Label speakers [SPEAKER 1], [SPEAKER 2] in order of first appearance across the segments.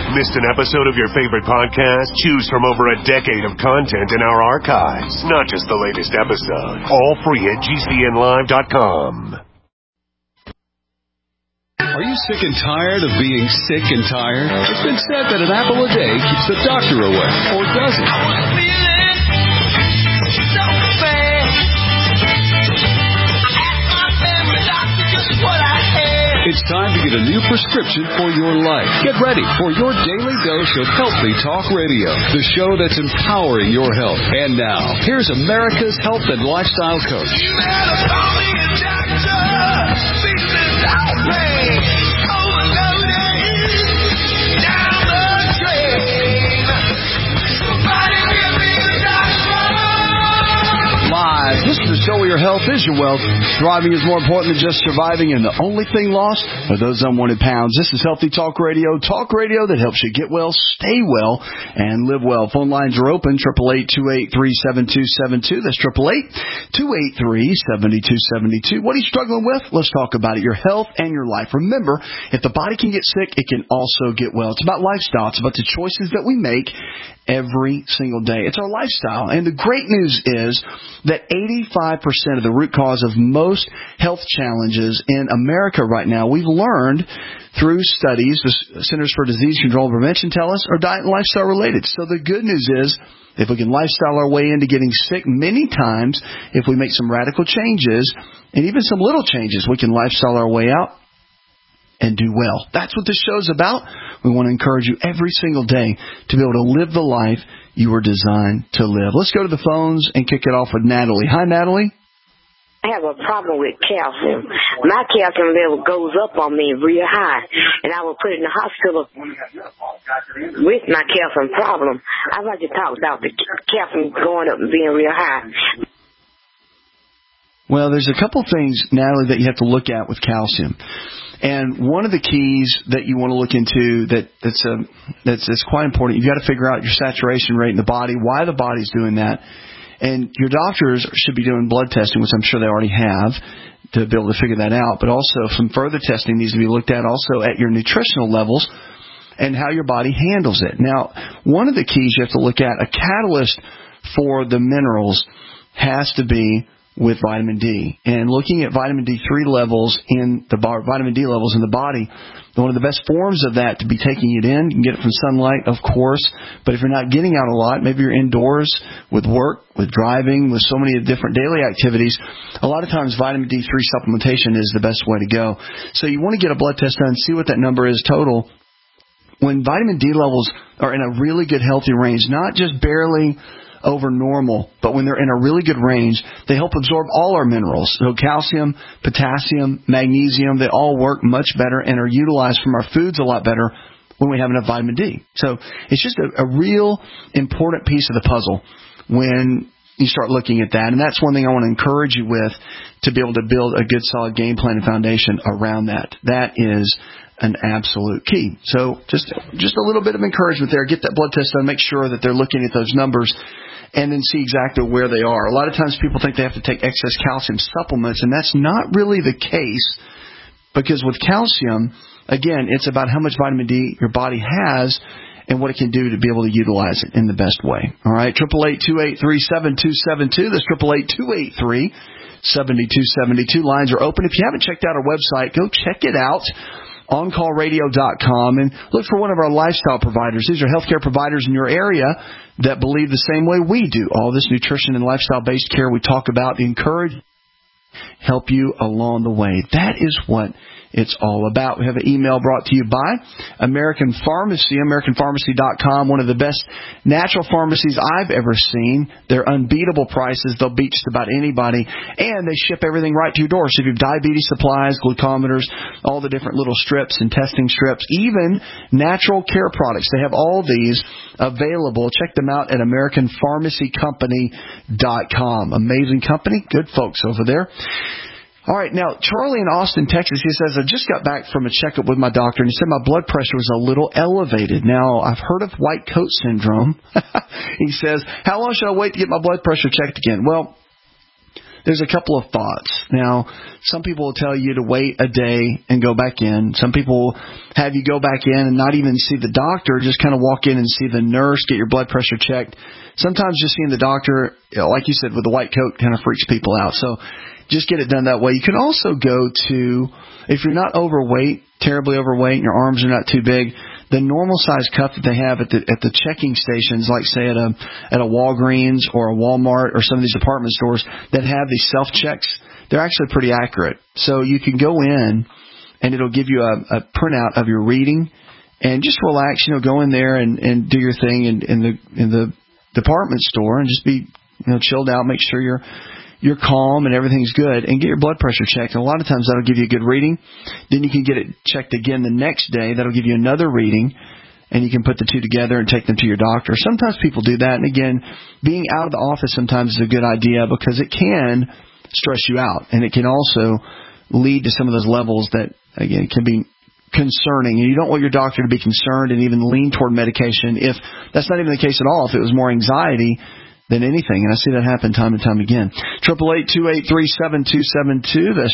[SPEAKER 1] Missed an episode of your favorite podcast? Choose from over a decade of content in our archives. Not just the latest episode. All free at GCNlive.com.
[SPEAKER 2] Are you sick and tired of being sick and tired? It's been said that an apple a day keeps the doctor away. Or does it? I was feeling so bad. I asked my family doctor just what I had. It's time to get a new prescription for your life. Get ready for your daily dose of Healthy Talk Radio, the show that's empowering your health. And now, here's America's health and lifestyle coach. You better call me a doctor. Feeling outraged. This is the show where your health is your wealth. Thriving is more important than just surviving, and the only thing lost are those unwanted pounds. This is Healthy Talk Radio that helps you get well, stay well, and live well. Phone lines are open, 888-283-7272. That's 888-283-7272. What are you struggling with? Let's talk about it. Your health and your life. Remember, if the body can get sick, it can also get well. It's about lifestyle. It's about the choices that we make every single day. It's our lifestyle. And the great news is that 85% of the root cause of most health challenges in America right now, we've learned through studies, the Centers for Disease Control and Prevention tell us, are diet and lifestyle related. So the good news is, if we can lifestyle our way into getting sick, many times, if we make some radical changes, and even some little changes, we can lifestyle our way out and do well. That's what this show's about. We want to encourage you every single day to be able to live the life you were designed to live. Let's go to the phones and kick it off with Natalie. Hi, Natalie.
[SPEAKER 3] I have a problem with calcium. My calcium level goes up on me real high, and I was put in the hospital with my calcium problem. I'd like to talk about the calcium going up and being real high.
[SPEAKER 4] Well, there's a couple things, Natalie, that you have to look at with calcium. And one of the keys that you want to look into that's quite important, you've got to figure out your saturation rate in the body, why the body's doing that. And your doctors should be doing blood testing, which I'm sure they already have, to be able to figure that out. But also some further testing needs to be looked at also at your nutritional levels and how your body handles it. Now, one of the keys you have to look at, a catalyst for the minerals has to be with vitamin D. And looking at vitamin D3 levels in the vitamin D levels in the body, one of the best forms of that to be taking it in, you can get it from sunlight, of course, but if you're not getting out a lot, maybe you're indoors with work, with driving, with so many different daily activities, a lot of times vitamin D3 supplementation is the best way to go. So you want to get a blood test done, see what that number is total. When vitamin D levels are in a really good healthy range, not just barely over normal, but when they're in a really good range, they help absorb all our minerals. So calcium, potassium, magnesium, they all work much better and are utilized from our foods a lot better when we have enough vitamin D. So it's just a real important piece of the puzzle when you start looking at that. And that's one thing I want to encourage you with, to be able to build a good solid game plan and foundation around that. That is an absolute key. So just a little bit of encouragement there. Get that blood test done. Make sure that they're looking at those numbers and then see exactly where they are. A lot of times people think they have to take excess calcium supplements, and that's not really the case, because with calcium, again, it's about how much vitamin D your body has and what it can do to be able to utilize it in the best way. All right, 888-283-7272. That's 888-283-7272. Lines are open. If you haven't checked out our website, go check it out. OnCallRadio.com, and look for one of our lifestyle providers. These are healthcare providers in your area that believe the same way we do. All this nutrition and lifestyle-based care we talk about, encourage, help you along the way. That is what it's all about. We have an email brought to you by American Pharmacy, AmericanPharmacy.com, one of the best natural pharmacies I've ever seen. They're unbeatable prices. They'll beat just about anybody. And they ship everything right to your door. So if you have diabetes supplies, glucometers, all the different little strips and testing strips, even natural care products. They have all these available. Check them out at AmericanPharmacyCompany.com. Amazing company. Good folks over there. All right, now, Charlie in Austin, Texas, he says, I just got back from a checkup with my doctor, and he said my blood pressure was a little elevated. Now, I've heard of white coat syndrome. He says, how long should I wait to get my blood pressure checked again? Well, there's a couple of thoughts. Now, some people will tell you to wait a day and go back in. Some people have you go back in and not even see the doctor, just kind of walk in and see the nurse, get your blood pressure checked. Sometimes just seeing the doctor, like you said, with the white coat kind of freaks people out. So just get it done that way. You can also go to, if you're not overweight, terribly overweight, and your arms are not too big, the normal size cup that they have at the checking stations, like say at a Walgreens or a Walmart or some of these department stores that have these self-checks, they're actually pretty accurate. So you can go in and it'll give you a printout of your reading and just relax, go in there and do your thing in the department store and just be, chilled out, make sure you're calm and everything's good, and get your blood pressure checked. And a lot of times that'll give you a good reading. Then you can get it checked again the next day. That'll give you another reading, and you can put the two together and take them to your doctor. Sometimes people do that. And again, being out of the office sometimes is a good idea because it can stress you out, and it can also lead to some of those levels that, again, can be concerning. And you don't want your doctor to be concerned and even lean toward medication if that's not even the case at all. If it was more anxiety than anything, and I see that happen time and time again. 888-283-7272. That's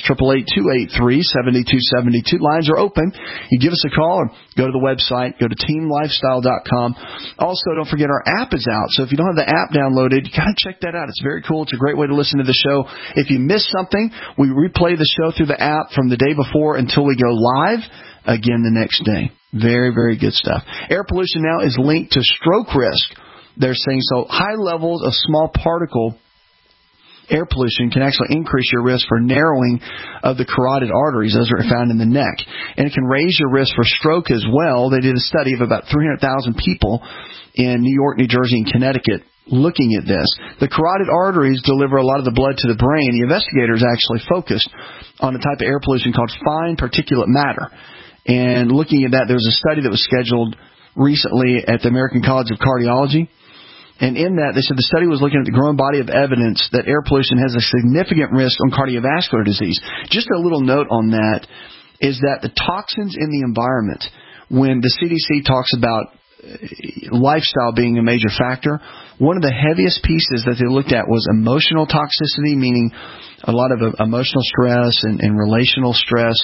[SPEAKER 4] 888-283-7272. Lines are open. You give us a call or go to the website. Go to teamlifestyle.com. Also, don't forget our app is out. So if you don't have the app downloaded, you got to check that out. It's very cool. It's a great way to listen to the show. If you miss something, we replay the show through the app from the day before until we go live again the next day. Very, very good stuff. Air pollution now is linked to stroke risk. They're saying so high levels of small particle air pollution can actually increase your risk for narrowing of the carotid arteries. Those are found in the neck. And it can raise your risk for stroke as well. They did a study of about 300,000 people in New York, New Jersey, and Connecticut looking at this. The carotid arteries deliver a lot of the blood to the brain. The investigators actually focused on a type of air pollution called fine particulate matter. And looking at that, there was a study that was scheduled recently at the American College of Cardiology. And in that, they said the study was looking at the growing body of evidence that air pollution has a significant risk on cardiovascular disease. Just a little note on that is that the toxins in the environment, when the CDC talks about lifestyle being a major factor, one of the heaviest pieces that they looked at was emotional toxicity, meaning a lot of emotional stress and relational stress.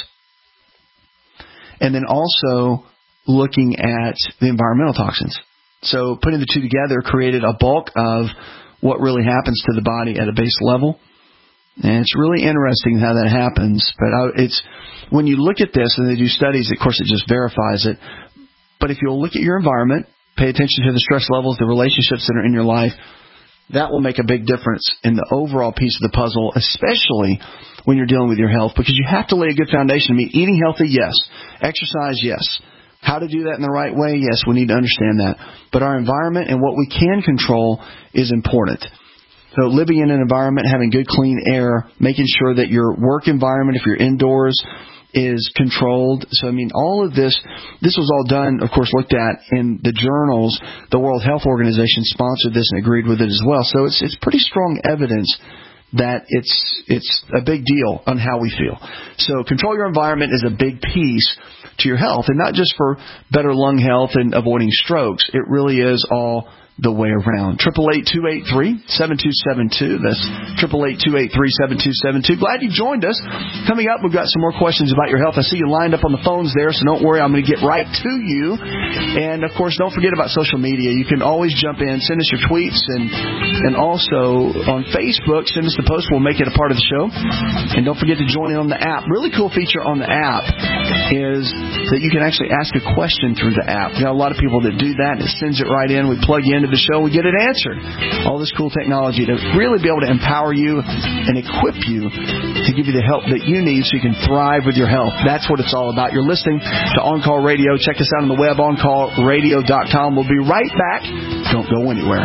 [SPEAKER 4] And then also looking at the environmental toxins. So putting the two together created a bulk of what really happens to the body at a base level. And it's really interesting how that happens. But it's when you look at this, and they do studies, of course, it just verifies it. But if you'll look at your environment, pay attention to the stress levels, the relationships that are in your life, that will make a big difference in the overall piece of the puzzle, especially when you're dealing with your health, because you have to lay a good foundation. I mean, eating healthy, yes. Exercise, yes. How to do that in the right way? Yes, we need to understand that. But our environment and what we can control is important. So living in an environment, having good, clean air, making sure that your work environment, if you're indoors, is controlled. So, I mean, all of this was all done, of course, looked at in the journals. The World Health Organization sponsored this and agreed with it as well. So it's pretty strong evidence that it's a big deal on how we feel. So control your environment is a big piece to your health, and not just for better lung health and avoiding strokes. It really is all the way around. 888-283-7272. That's 888-283-7272. Glad you joined us. Coming up, we've got some more questions about your health. I see you lined up on the phones there, so don't worry. I'm going to get right to you. And, of course, don't forget about social media. You can always jump in, send us your tweets, and also on Facebook, send us the post. We'll make it a part of the show. And don't forget to join in on the app. Really cool feature on the app is that you can actually ask a question through the app. You know, a lot of people that do that, it sends it right in. We plug you into the show, we get it answered. All this cool technology to really be able to empower you and equip you to give you the help that you need so you can thrive with your health. That's what it's all about. You're listening to On Call Radio. Check us out on the web, oncallradio.com. We'll be right back. Don't go anywhere.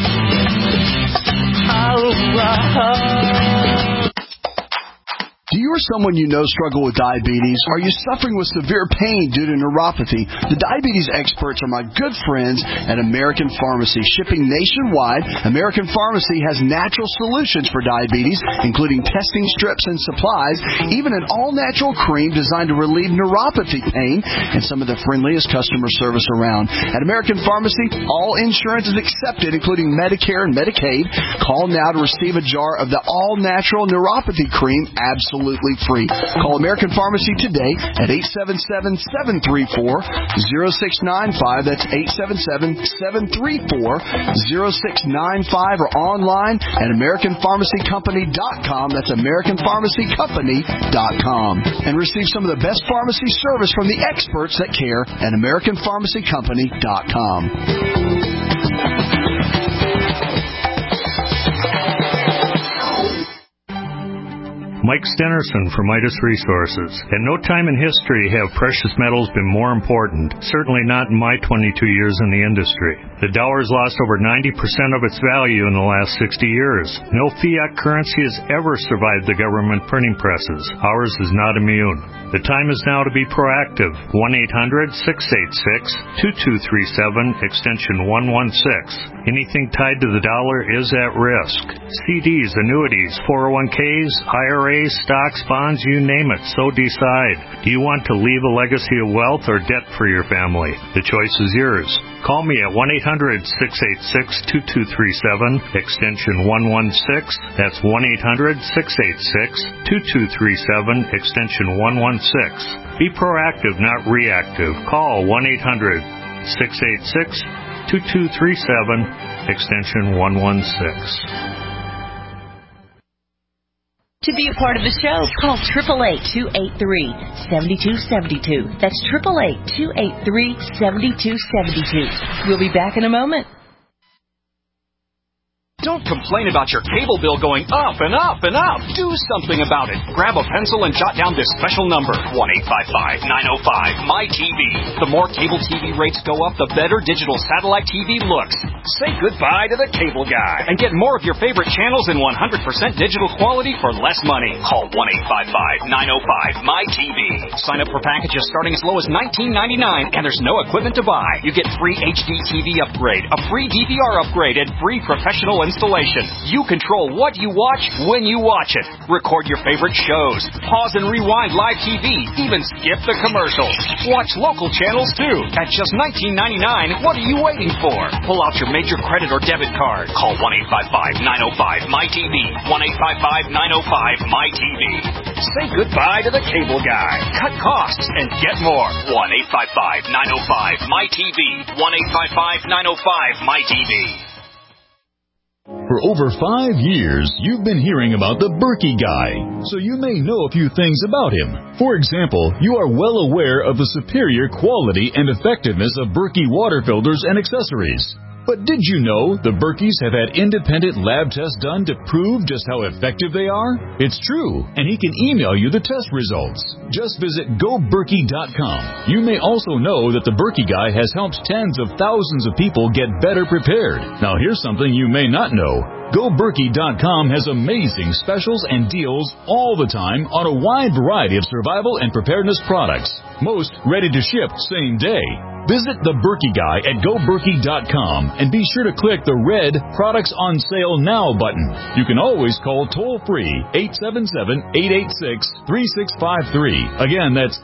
[SPEAKER 4] Do you
[SPEAKER 2] or someone you know struggle with diabetes? Are you suffering with severe pain due to neuropathy? The diabetes experts are my good friends at American Pharmacy. Shipping nationwide, American Pharmacy has natural solutions for diabetes, including testing strips and supplies, even an all-natural cream designed to relieve neuropathy pain, and some of the friendliest customer service around. At American Pharmacy, all insurance is accepted, including Medicare and Medicaid. Call now to receive a jar of the all-natural neuropathy cream absolutely free. Call American Pharmacy today at 877-734-0695. That's 877-734-0695, or online at AmericanPharmacyCompany.com. That's AmericanPharmacyCompany.com. And receive some of the best pharmacy service from the experts that care at AmericanPharmacyCompany.com.
[SPEAKER 5] Mike Stenerson from Midas Resources. At no time in history have precious metals been more important, certainly not in my 22 years in the industry. The dollar has lost over 90% of its value in the last 60 years. No fiat currency has ever survived the government printing presses. Ours is not immune. The time is now to be proactive. 1-800-686-2237, extension 116. Anything tied to the dollar is at risk. CDs, annuities, 401ks, IRAs, stocks, bonds, you name it, so decide. Do you want to leave a legacy of wealth or debt for your family? The choice is yours. Call me at 1-800-686-2237, extension 116. That's 1-800-686-2237, extension 116. Be proactive, not reactive. Call 1-800-686-2237, extension 116.
[SPEAKER 6] To be a part of the show, call 888-283-7272. That's 888-283-7272. We'll be back in a moment.
[SPEAKER 7] Don't complain about your cable bill going up and up and up. Do something about it. Grab a pencil and jot down this special number, 1-855-905-MY-TV. The more cable TV rates go up, the better digital satellite TV looks. Say goodbye to the cable guy and get more of your favorite channels in 100% digital quality for less money. Call 1-855-905-MY-TV. Sign up for packages starting as low as $19.99, and there's no equipment to buy. You get free HD TV upgrade, a free DVR upgrade, and free professional installation. You control what you watch when you watch it. Record your favorite shows. Pause and rewind live TV. Even skip the commercials. Watch local channels too. At just $19.99, what are you waiting for? Pull out your major credit or debit card. Call 1-855-905-MY-TV. 1-855-905-MY-TV. Say goodbye to the cable guy. Cut costs and get more. 1-855-905-MY-TV. 1-855-905-MY-TV.
[SPEAKER 8] For over 5 years, you've been hearing about the Berkey Guy, so you may know a few things about him. For example, you are well aware of the superior quality and effectiveness of Berkey water filters and accessories. But did you know the Berkeys have had independent lab tests done to prove just how effective they are? It's true, and he can email you the test results. Just visit GoBerkey.com. You may also know that the Berkey Guy has helped tens of thousands of people get better prepared. Now here's something you may not know. GoBerkey.com has amazing specials and deals all the time on a wide variety of survival and preparedness products. Most ready to ship same day. Visit the Berkey Guy at GoBerkey.com and be sure to click the red Products on Sale Now button. You can always call toll-free 877-886-3653. Again, that's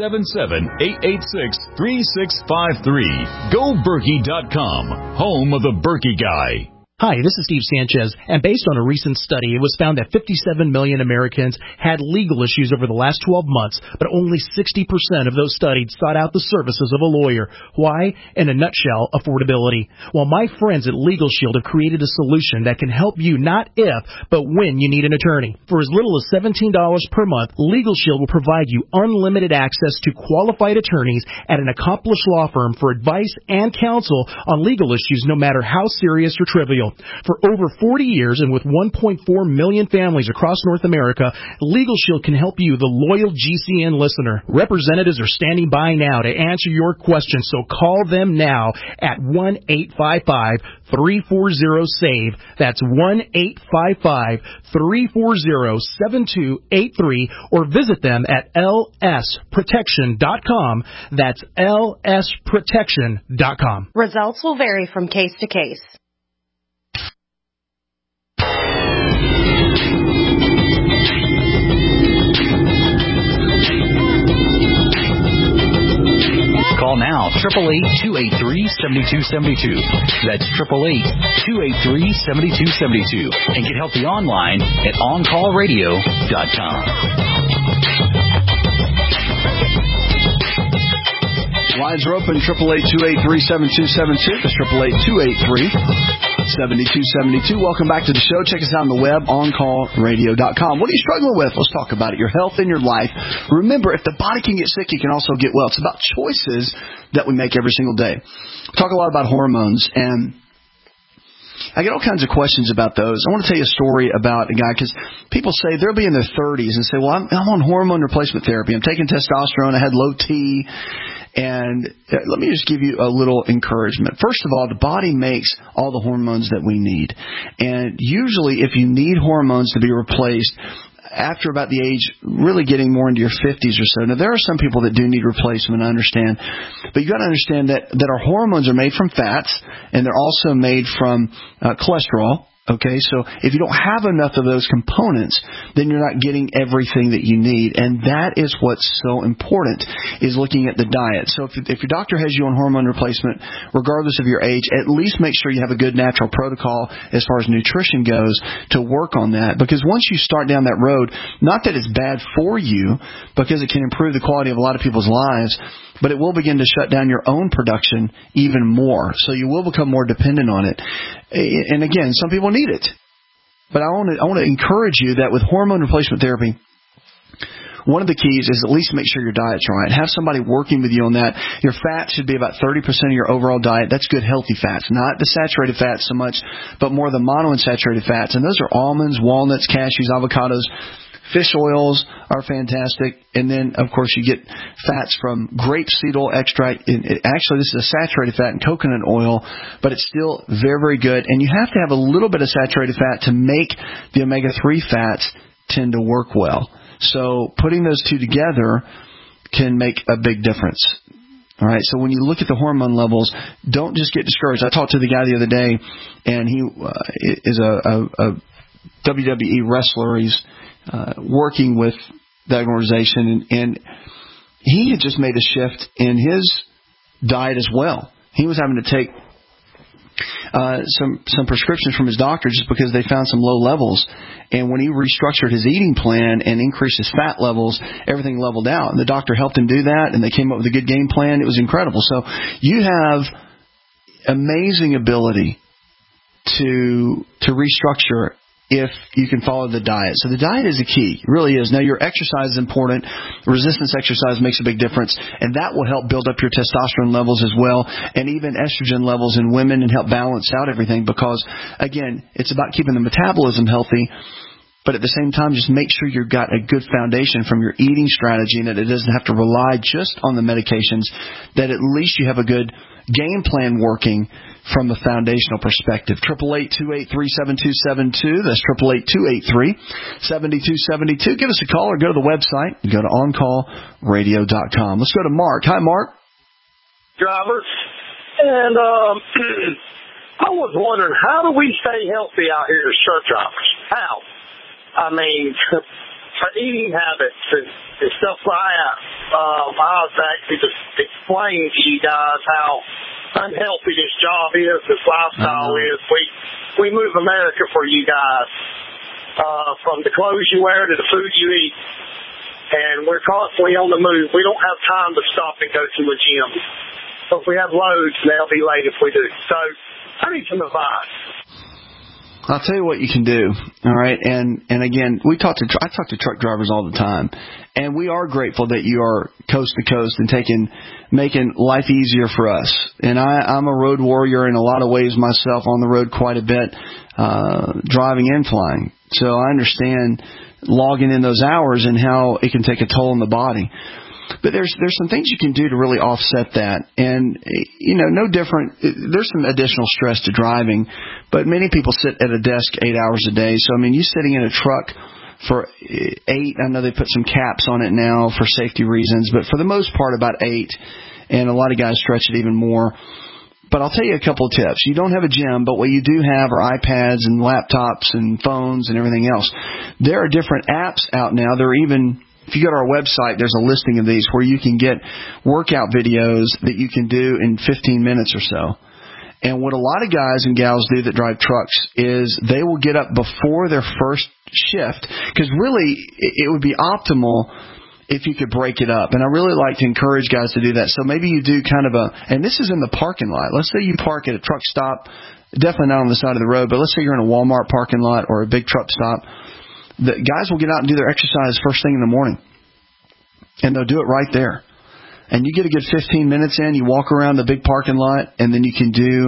[SPEAKER 8] 877-886-3653. GoBerkey.com, home of the Berkey Guy.
[SPEAKER 9] Hi, this is Steve Sanchez, and based on a recent study, it was found that 57 million Americans had legal issues over the last 12 months, but only 60% of those studied sought out the services of a lawyer. Why? In a nutshell, affordability. Well, my friends at Legal Shield have created a solution that can help you not if, but when you need an attorney. For as little as $17 per month, Legal Shield will provide you unlimited access to qualified attorneys at an accomplished law firm for advice and counsel on legal issues, no matter how serious or trivial. For over 40 years and with 1.4 million families across North America, Legal Shield can help you, the loyal GCN listener. Representatives are standing by now to answer your questions, so call them now at 1-855-340-SAVE. That's 1-855-340-7283, or visit them at lsprotection.com. That's lsprotection.com.
[SPEAKER 10] Results will vary from case to case.
[SPEAKER 11] Call now, 888-283-7272. That's 888-283-7272. And get healthy online at OnCallRadio.com.
[SPEAKER 2] Lines are open, 888-283-7272. That's 888-283-7272. Welcome back to the show. Check us out on the web, OnCallRadio.com. What are you struggling with? Let's talk about it. Your health and your life. Remember, if the body can get sick, it can also get well. It's about choices that we make every single day. We talk a lot about hormones, and I get all kinds of questions about those. I want to tell you a story about a guy, because people say they'll be in their 30s and say, well, I'm on hormone replacement therapy. I'm taking testosterone. I had low T. And let me just give you a little encouragement. First of all, the body makes all the hormones that we need. And usually if you need hormones to be replaced after about the age, really getting more into your 50s or so. Now, there are some people that do need replacement, I understand. But you've got to understand that our hormones are made from fats, and they're also made from cholesterol. Okay, so if you don't have enough of those components, then you're not getting everything that you need. And that is what's so important, is looking at the diet. So if your doctor has you on hormone replacement, regardless of your age, at least make sure you have a good natural protocol as far as nutrition goes to work on that. Because once you start down that road, not that it's bad for you, because it can improve the quality of a lot of people's lives, but it will begin to shut down your own production even more. So you will become more dependent on it. And again, some people need it. But I want to encourage you that with hormone replacement therapy, one of the keys is at least make sure your diet's right. Have somebody working with you on that. Your fat should be about 30% of your overall diet. That's good, healthy fats. Not the saturated fats so much, but more the monounsaturated fats. And those are almonds, walnuts, cashews, avocados. Fish oils are fantastic. And then, of course, you get fats from grapeseed oil extract. Actually, this is a saturated fat in coconut oil, but it's still very, very good. And you have to have a little bit of saturated fat to make the omega-3 fats tend to work well. So putting those two together can make a big difference. All right, so when you look at the hormone levels, don't just get discouraged. I talked to the guy the other day, and he is a WWE wrestler. He's working with that organization, and he had just made a shift in his diet as well. He was having to take some prescriptions from his doctor just because they found some low levels. And when he restructured his eating plan and increased his fat levels, everything leveled out. And the doctor helped him do that, and they came up with a good game plan. It was incredible. So you have amazing ability to restructure if you can follow the diet. So the diet is the key. It really is. Now, your exercise is important. Resistance exercise makes a big difference, and that will help build up your testosterone levels as well, and even estrogen levels in women, and help balance out everything, because, again, it's about keeping the metabolism healthy, but at the same time, just make sure you've got a good foundation from your eating strategy, and that it doesn't have to rely just on the medications, that at least you have a good game plan working from the foundational perspective. 888-283-7272. That's 888-283-7272. Give us a call or go to the website. Go to OnCallRadio.com. Let's go to Mark. Hi, Mark.
[SPEAKER 12] Driver. And I was wondering, how do we stay healthy out here as truck drivers? How? I mean, for eating habits and stuff like that. I was actually just explaining to you guys how unhealthy this job is, this lifestyle is. We move America for you guys, from the clothes you wear to the food you eat, and we're constantly on the move. We don't have time to stop and go to a gym. So if we have loads, they'll be late if we do. So I need some advice.
[SPEAKER 4] I'll tell you what you can do, all right? And again, I talk to truck drivers all the time, and we are grateful that you are coast to coast and making life easier for us. And I'm a road warrior in a lot of ways myself, on the road quite a bit, driving and flying. So I understand logging in those hours and how it can take a toll on the body. But there's some things you can do to really offset that. And, no different. There's some additional stress to driving, but many people sit at a desk 8 hours a day. So, you sitting in a truck for 8, I know they put some caps on it now for safety reasons, but for the most part about 8, and a lot of guys stretch it even more. But I'll tell you a couple of tips. You don't have a gym, but what you do have are iPads and laptops and phones and everything else. There are different apps out now. There are even... If you go to our website, there's a listing of these where you can get workout videos that you can do in 15 minutes or so. And what a lot of guys and gals do that drive trucks is they will get up before their first shift, because really it would be optimal if you could break it up. And I really like to encourage guys to do that. So maybe you do kind of and this is in the parking lot. Let's say you park at a truck stop, definitely not on the side of the road, but let's say you're in a Walmart parking lot or a big truck stop. The guys will get out and do their exercise first thing in the morning, and they'll do it right there. And you get a good 15 minutes in, you walk around the big parking lot, and then you can do,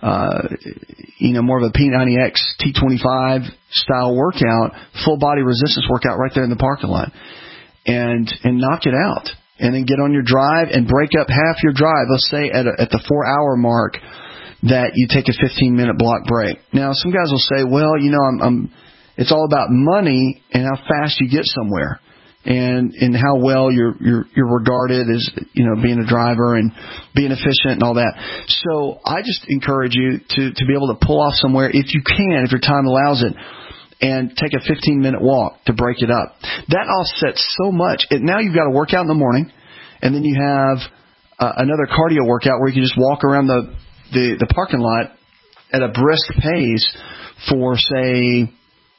[SPEAKER 4] more of a P90X T25 style workout, full body resistance workout right there in the parking lot, and knock it out. And then get on your drive and break up half your drive. Let's say at the 4-hour mark that you take a 15-minute block break. Now, some guys will say, well, it's all about money and how fast you get somewhere, and how well you're regarded as being a driver and being efficient and all that. So I just encourage you to be able to pull off somewhere if you can, if your time allows it, and take a 15-minute walk to break it up. That offsets so much. Now you've got a workout in the morning, and then you have another cardio workout where you can just walk around the parking lot at a brisk pace for, say,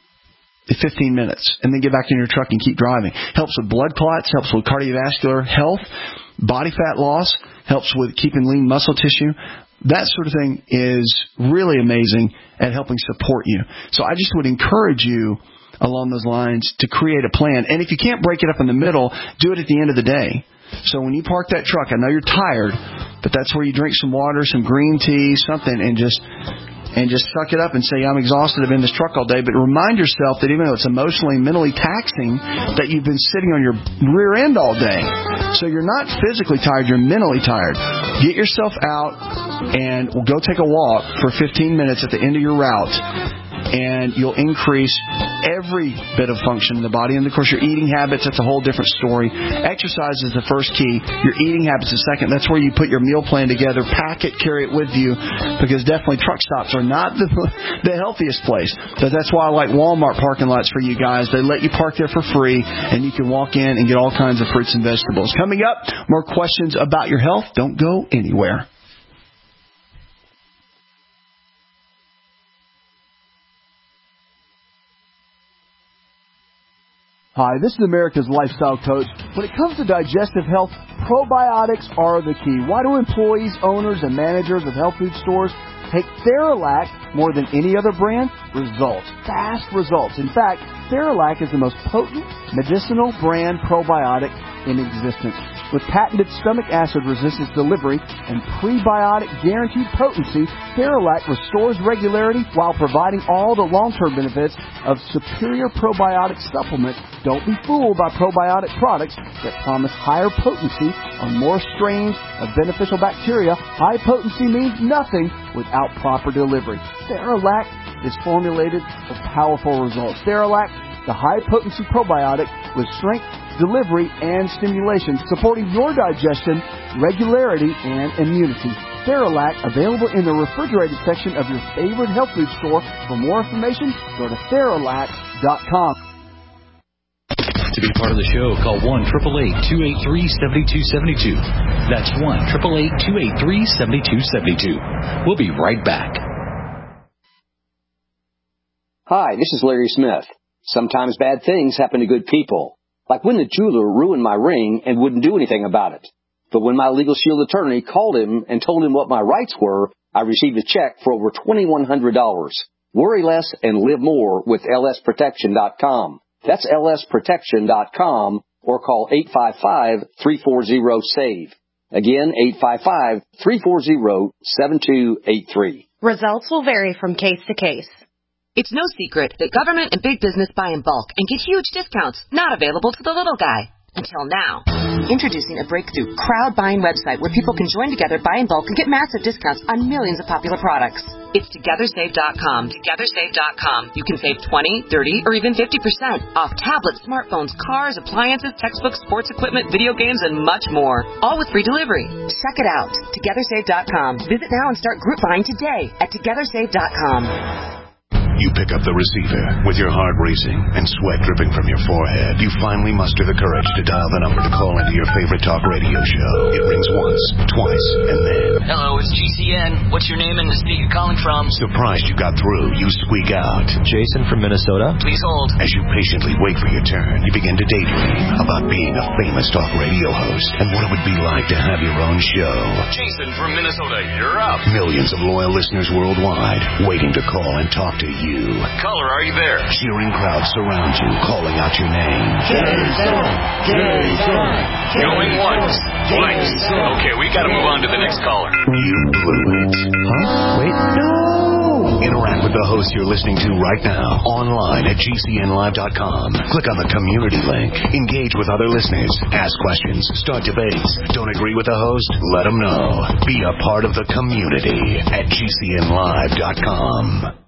[SPEAKER 4] 15 minutes, and then get back in your truck and keep driving. Helps with blood clots, helps with cardiovascular health, body fat loss, helps with keeping lean muscle tissue. That sort of thing is really amazing at helping support you. So I just would encourage you along those lines to create a plan. And if you can't break it up in the middle, do it at the end of the day. So when you park that truck, I know you're tired, but that's where you drink some water, some green tea, something, and just suck it up and say, I'm exhausted, I've been in this truck all day. But remind yourself that even though it's emotionally and mentally taxing, that you've been sitting on your rear end all day. So you're not physically tired, you're mentally tired. Get yourself out and go take a walk for 15 minutes at the end of your route, and you'll increase every bit of function in the body. And, of course, your eating habits, that's a whole different story. Exercise is the first key. Your eating habits is second. That's where you put your meal plan together, pack it, carry it with you, because definitely truck stops are not the healthiest place. But that's why I like Walmart parking lots for you guys. They let you park there for free, and you can walk in and get all kinds of fruits and vegetables. Coming up, more questions about your health. Don't go anywhere.
[SPEAKER 2] Hi, this is America's Lifestyle Coach. When it comes to digestive health, probiotics are the key. Why do employees, owners, and managers of health food stores take Theralac more than any other brand? Results. Fast results. In fact, Theralac is the most potent medicinal brand probiotic in existence. With patented stomach acid resistance delivery and prebiotic guaranteed potency, Theralac restores regularity while providing all the long-term benefits of superior probiotic supplements. Don't be fooled by probiotic products that promise higher potency on more strains of beneficial bacteria. High potency means nothing without proper delivery. Theralac is formulated for powerful results. Theralac, the high-potency probiotic with strength, delivery, and stimulation, supporting your digestion, regularity, and immunity. Theralac, available in the refrigerated section of your favorite health food store. For more information, go to Theralac.com.
[SPEAKER 11] To be part of the show, call 1-888-283-7272. That's 1-888-283-7272. We'll be right back.
[SPEAKER 13] Hi, this is Larry Smith. Sometimes bad things happen to good people. Like when the jeweler ruined my ring and wouldn't do anything about it. But when my Legal Shield attorney called him and told him what my rights were, I received a check for over $2,100. Worry less and live more with lsprotection.com. That's lsprotection.com or call 855-340-SAVE. Again, 855-340-7283.
[SPEAKER 10] Results will vary from case to case.
[SPEAKER 14] It's no secret that government and big business buy in bulk and get huge discounts not available to the little guy. Until now. Introducing a breakthrough crowd buying website where people can join together, buy in bulk, and get massive discounts on millions of popular products. It's TogetherSave.com. TogetherSave.com. You can save 20, 30, or even 50% off tablets, smartphones, cars, appliances, textbooks, sports equipment, video games, and much more. All with free delivery. Check it out. TogetherSave.com. Visit now and start group buying today at TogetherSave.com.
[SPEAKER 1] You pick up the receiver with your heart racing and sweat dripping from your forehead. You finally muster the courage to dial the number to call into your favorite talk radio show. It rings once, twice, and then...
[SPEAKER 15] Hello, it's GCN. What's your name and the state you're calling from?
[SPEAKER 1] Surprised you got through, you squeak out.
[SPEAKER 16] Jason from Minnesota.
[SPEAKER 15] Please hold.
[SPEAKER 1] As you patiently wait for your turn, you begin to daydream about being a famous talk radio host and what it would be like to have your own show.
[SPEAKER 15] Jason from Minnesota, you're up.
[SPEAKER 1] Millions of loyal listeners worldwide waiting to call and talk to you.
[SPEAKER 15] Caller, are you there?
[SPEAKER 1] Cheering crowds surround you, calling out your name.
[SPEAKER 15] Jason! Jason! Going once, twice. Okay, we gotta move on to the next caller.
[SPEAKER 1] You blew it.
[SPEAKER 16] Huh? Wait. No!
[SPEAKER 1] Interact with the host you're listening to right now, online at GCNlive.com. Click on the community link. Engage with other listeners. Ask questions. Start debates. Don't agree with the host? Let them know. Be a part of the community at GCNlive.com.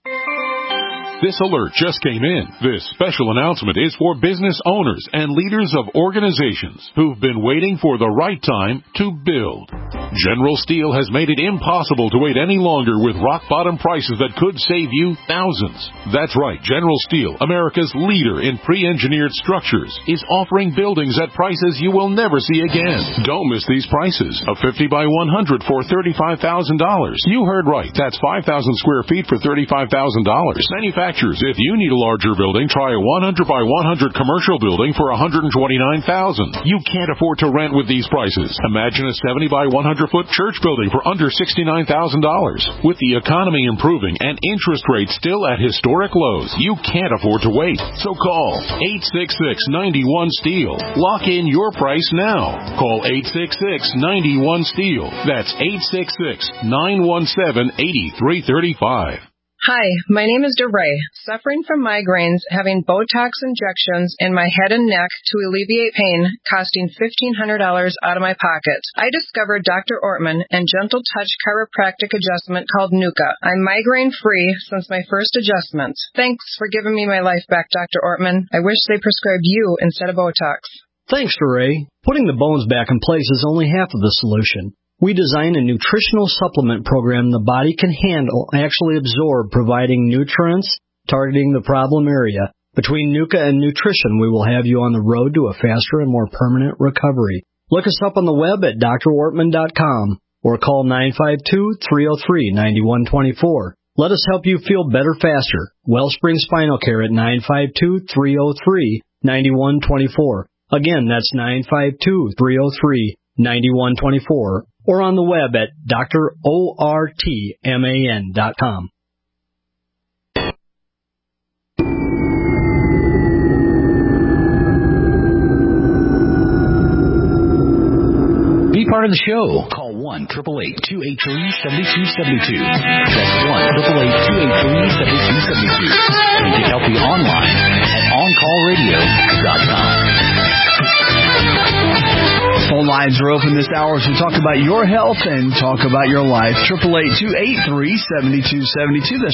[SPEAKER 17] This alert just came in. This special announcement is for business owners and leaders of organizations who've been waiting for the right time to build. General Steel has made it impossible to wait any longer with rock-bottom prices that could save you thousands. That's right. General Steel, America's leader in pre-engineered structures, is offering buildings at prices you will never see again. Don't miss these prices. A 50 by 100 for $35,000. You heard right. That's 5,000 square feet for $35,000. Manufacturers, if you need a larger building, try a 100 by 100 commercial building for $129,000. You can't afford to rent with these prices. Imagine a 70 by 100 foot church building for under $69,000. With the economy improving and interest rates still at historic lows, you can't afford to wait. So call 866-91-STEEL. Lock in your price now. Call 866-91-STEEL. That's 866-917-8335.
[SPEAKER 18] Hi, my name is DeRay. Suffering from migraines, having Botox injections in my head and neck to alleviate pain, costing $1,500 out of my pocket. I discovered Dr. Ortman and Gentle Touch chiropractic adjustment called Nuka. I'm migraine-free since my first adjustment. Thanks for giving me my life back, Dr. Ortman. I wish they prescribed you instead of Botox.
[SPEAKER 19] Thanks, DeRay. Putting the bones back in place is only half of the solution. We design a nutritional supplement program the body can handle, actually absorb, providing nutrients, targeting the problem area. Between Nuka and nutrition, we will have you on the road to a faster and more permanent recovery. Look us up on the web at drortman.com or call 952-303-9124. Let us help you feel better faster. Wellspring Spinal Care at 952-303-9124. Again, that's 952-303-9124. Or on the web at drortman.com.
[SPEAKER 11] Be part of the show. Call 1-888-283-7272. That's 1-888-283-7272. And get help you online at OnCallRadio.com.
[SPEAKER 2] Phone lines are open this hour as we talk about your health and talk about your life. 888-283-7272. That's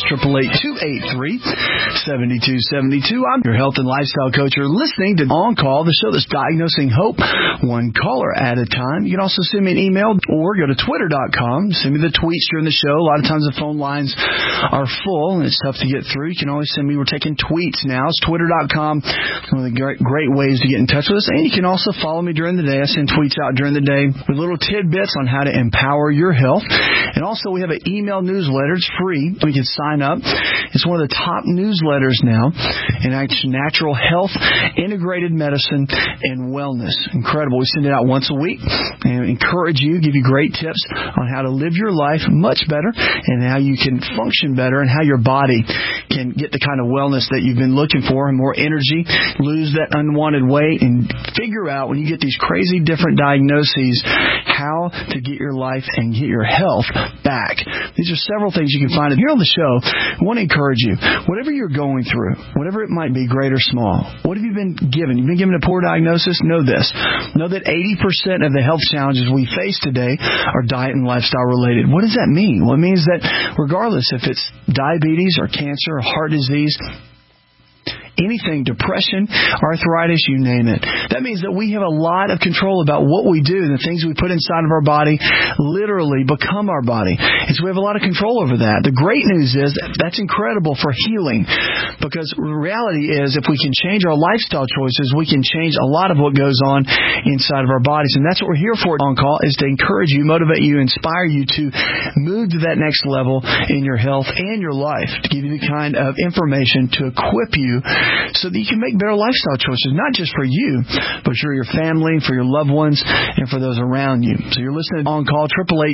[SPEAKER 2] 888-283-7272. I'm your health and lifestyle coach. You're listening to On Call, the show that's diagnosing hope one caller at a time. You can also send me an email or go to twitter.com. Send me the tweets during the show. A lot of times the phone lines are full and it's tough to get through. You can always send me. We're taking tweets now. It's twitter.com. One of the great ways to get in touch with us. And you can also follow me during the day. I send tweets out during the day with little tidbits on how to empower your health. And also we have an email newsletter. It's free. You can sign up. It's one of the top newsletters now in natural health, integrated medicine, and wellness. Incredible. We send it out once a week and encourage you, give you great tips on how to live your life much better and how you can function better and how your body can get the kind of wellness that you've been looking for and more energy, lose that unwanted weight, and figure out when you get these crazy different diagnoses how to get your life and get your health back. These are several things you can find. And here on the show, I want to encourage you, whatever you're going through, whatever it might be, great or small, what have you been given? You've been given a poor diagnosis? Know this. Know that 80% of the health challenges we face today are diet and lifestyle related. What does that mean? Well, it means that regardless if it's diabetes or cancer or heart disease, anything, depression, arthritis, you name it. That means that we have a lot of control about what we do, and the things we put inside of our body literally become our body. And so we have a lot of control over that. The great news is that's incredible for healing, because the reality is if we can change our lifestyle choices, we can change a lot of what goes on inside of our bodies. And that's what we're here for on call, is to encourage you, motivate you, inspire you to move to that next level in your health and your life, to give you the kind of information to equip you so that you can make better lifestyle choices, not just for you, but for your family, for your loved ones, and for those around you. So you're listening on call,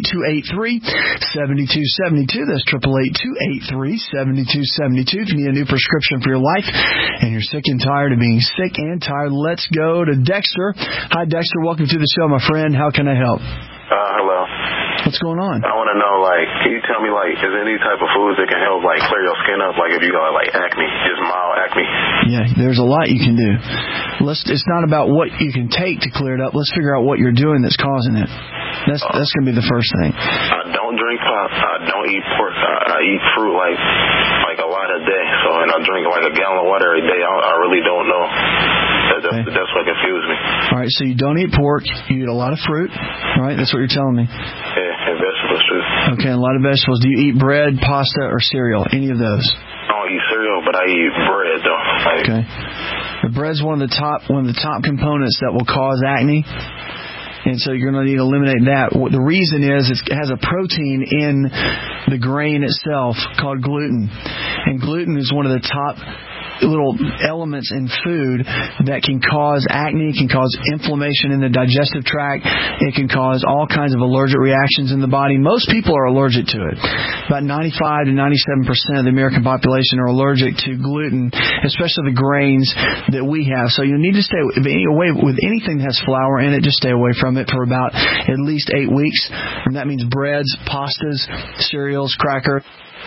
[SPEAKER 2] 888-283-7272. That's 888-283-7272. If you need a new prescription for your life and you're sick and tired of being sick and tired, let's go to Dexter. Hi, Dexter. Welcome to the show, my friend. How can I help?
[SPEAKER 20] Hello.
[SPEAKER 2] What's going on?
[SPEAKER 20] I want to know, can you tell me, is there any type of foods that can help, clear your skin up, if you got, acne, just mild acne?
[SPEAKER 2] Yeah, there's a lot you can do. It's not about what you can take to clear it up. Let's figure out what you're doing that's causing it. That's going to be the first thing.
[SPEAKER 20] I don't drink pop. I don't eat pork. I eat fruit, a lot a day. So, and I drink, a gallon of water every day. I really don't know. That's what confused me.
[SPEAKER 2] All right, so you don't eat pork. You eat a lot of fruit. All right, that's what you're telling me.
[SPEAKER 20] Yeah, and vegetables, too.
[SPEAKER 2] Okay, a lot of vegetables. Do you eat bread, pasta, or cereal? Any of those?
[SPEAKER 20] I don't eat cereal, but I eat bread, though.
[SPEAKER 2] Okay. The bread's one of the top components that will cause acne. And so you're going to need to eliminate that. The reason is it has a protein in the grain itself called gluten. And gluten is one of the top little elements in food that can cause acne, can cause inflammation in the digestive tract. It can cause all kinds of allergic reactions in the body. Most people are allergic to it. About 95 to 97% of the American population are allergic to gluten, especially the grains that we have. So you need to stay away with anything that has flour in it. Just stay away from it for about at least 8 weeks. And that means breads, pastas, cereals, cracker.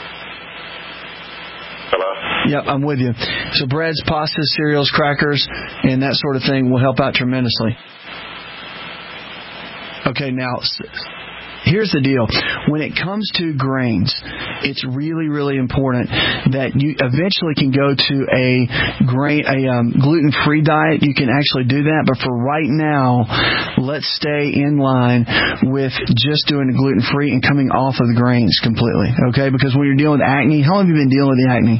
[SPEAKER 2] Yep, I'm with you. So breads, pastas, cereals, crackers, and that sort of thing will help out tremendously. Okay, now, here's the deal. When it comes to grains, it's really, really important that you eventually can go to a gluten-free diet. You can actually do that, but for right now, let's stay in line with just doing the gluten-free and coming off of the grains completely, okay? Because when you're dealing with acne, how long have you been dealing with the acne?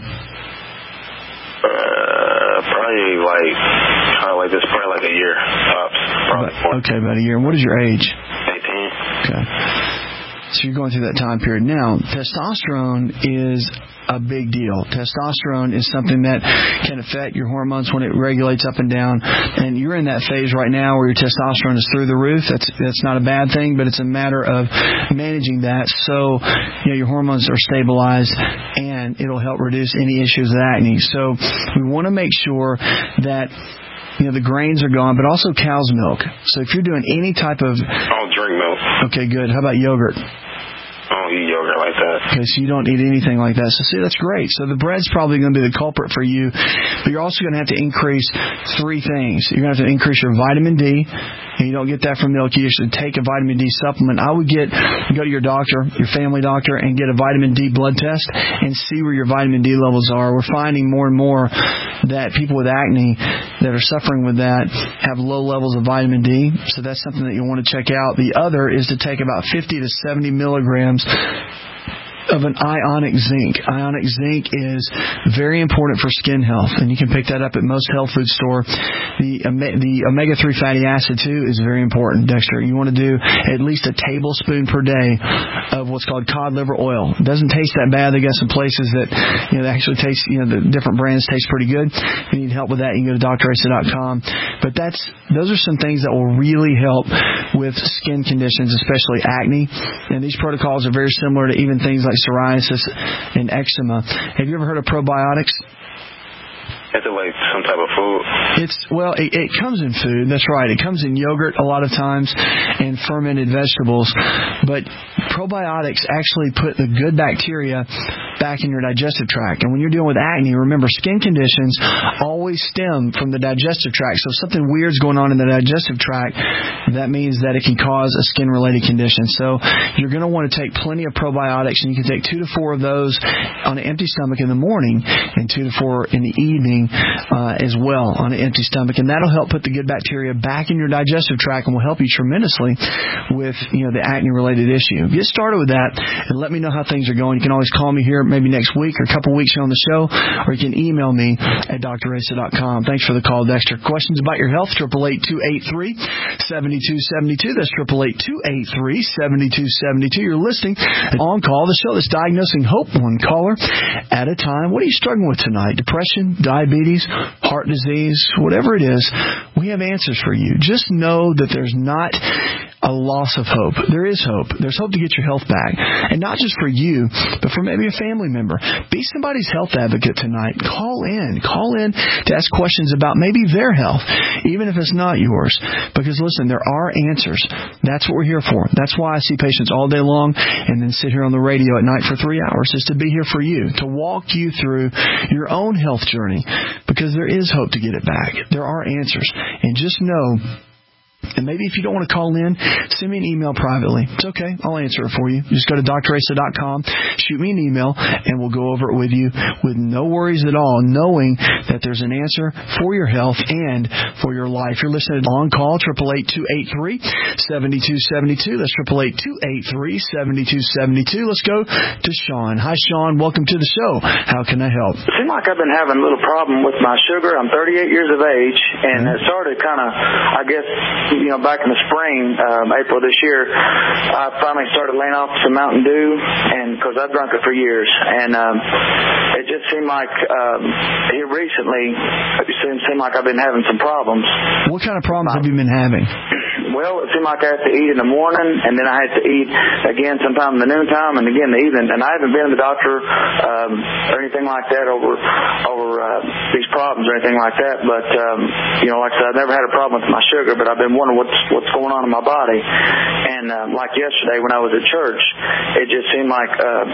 [SPEAKER 20] Probably a year, tops.
[SPEAKER 2] Okay, about a year. And what is your age?
[SPEAKER 20] 18.
[SPEAKER 2] Okay. So you're going through that time period. Now, testosterone is a big deal. Testosterone is something that can affect your hormones when it regulates up and down. And you're in that phase right now where your testosterone is through the roof. That's not a bad thing, but it's a matter of managing that so your hormones are stabilized and it'll help reduce any issues with acne. So we want to make sure that the grains are gone, but also cow's milk. So if you're doing any type of...
[SPEAKER 20] I don't drink milk.
[SPEAKER 2] Okay, good. How about yogurt?
[SPEAKER 20] I don't eat yogurt like that.
[SPEAKER 2] Okay, so you don't eat anything like that. So see, that's great. So the bread's probably going to be the culprit for you, but you're also going to have to increase 3 things. You're going to have to increase your vitamin D, and you don't get that from milk. You should take a vitamin D supplement. I would go to your doctor, your family doctor, and get a vitamin D blood test and see where your vitamin D levels are. We're finding more and more that people with acne that are suffering with that have low levels of vitamin D, so that's something that you'll want to check out. The other is to take about 50 to 70 milligrams
[SPEAKER 4] of an ionic zinc. Ionic zinc is very important for skin health, and you can pick that up at most health food store. The omega-3 fatty acid, too, is very important, Dexter. You want to do at least a tablespoon per day of what's called cod liver oil. It doesn't taste that bad. They got some places that they actually taste, the different brands taste pretty good. If you need help with that, you can go to drasa.com. But those are some things that will really help with skin conditions, especially acne. And these protocols are very similar to even things like psoriasis and eczema. Have you ever heard of probiotics?
[SPEAKER 20] Is it like some type of food?
[SPEAKER 4] It comes in food. That's right. It comes in yogurt a lot of times and fermented vegetables. But probiotics actually put the good bacteria back in your digestive tract. And when you're dealing with acne, remember, skin conditions always stem from the digestive tract. So if something weird's going on in the digestive tract, that means that it can cause a skin-related condition. So you're going to want to take plenty of probiotics, and you can take 2 to 4 of those on an empty stomach in the morning and 2 to 4 in the evening as well on an empty stomach. And that'll help put the good bacteria back in your digestive tract and will help you tremendously with the acne-related issue. Get started with that and let me know how things are going. You can always call me here maybe next week or a couple weeks here on the show, or you can email me at drasa.com. Thanks for the call, Dexter. Questions about your health, 888-283-7272. That's 888-283-7272. You're listening On Call, the show that's diagnosing hope one caller at a time. What are you struggling with tonight? Depression, diabetes, heart disease, whatever it is, we have answers for you. Just know that there's not a loss of hope. There is hope. There's hope to get your health back. And not just for you, but for maybe a family member. Be somebody's health advocate tonight. Call in to ask questions about maybe their health, even if it's not yours. Because listen, there are answers. That's what we're here for. That's why I see patients all day long and then sit here on the radio at night for 3 hours, is to be here for you, to walk you through your own health journey, because there is hope to get it back. There are answers. And just know, and maybe if you don't want to call in, send me an email privately. It's okay. I'll answer it for you. Just go to drasa.com, shoot me an email, and we'll go over it with you with no worries at all, knowing that there's an answer for your health and for your life. You're listening to On Call, 888-283-7272. That's 888-283-7272. Let's go to Sean. Hi, Sean. Welcome to the show. How can I help?
[SPEAKER 21] It seems like I've been having a little problem with my sugar. I'm 38 years of age, and it started kind of, I guess, back in the spring, April this year, I finally started laying off some Mountain Dew, and because I've drunk it for years, and it just seemed like here recently, it seemed like I've been having some problems.
[SPEAKER 4] What kind of problems have you been having?
[SPEAKER 21] Well, it seemed like I had to eat in the morning, and then I had to eat again sometime in the noontime, and again in the evening. And I haven't been to the doctor or anything like that over these problems or anything like that. But like I said, I've never had a problem with my sugar, but I've been wondering what's going on in my body. And like yesterday when I was at church, it just seemed like